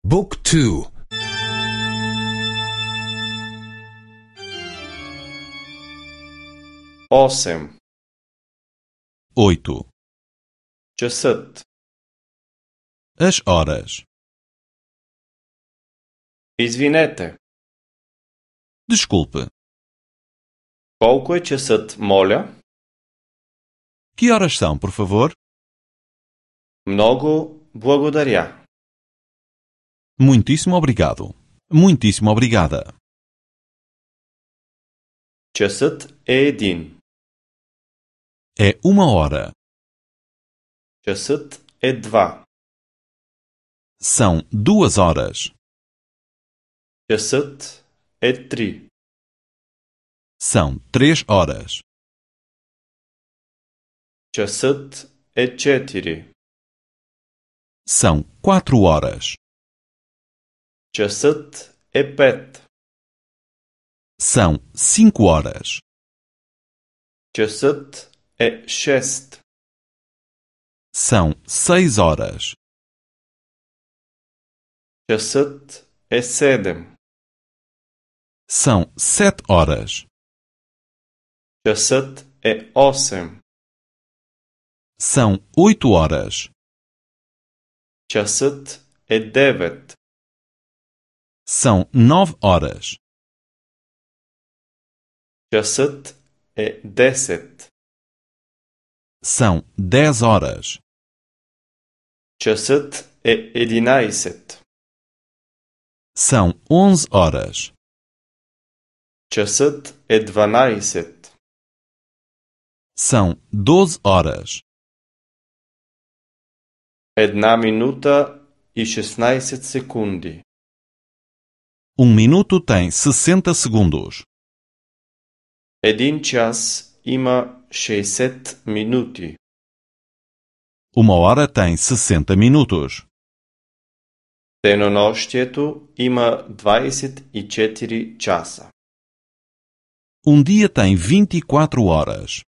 Book 2. 8. 8. Часът. As horas. Извинете. Desculpe. Колко е часът, моля? Que horas são, por favor? Много благодаря. Muitíssimo obrigado. Muitíssimo obrigada. Часът е 1. É 1 hora. Часът е 2. São 2 horas. Часът е 3. São 3 horas. Часът е 4. São 4 horas. Часът е 5. São 5 horas. Часът е 6. São 6 horas. Часът е 7. São 7 horas. Часът е 8. São 8 horas. Часът е 9. São 9 horas. Часът е 10. São 10 horas. Часът е 11. São 11 horas. Часът е 12. São 12 horas. 1 минута и 16 секунди. 1 minuto tem 60 segundos. 1 час има 60 минути. 1 hora tem 60 minutos. Денонощието има 24 часа. Dia tem 24 horas.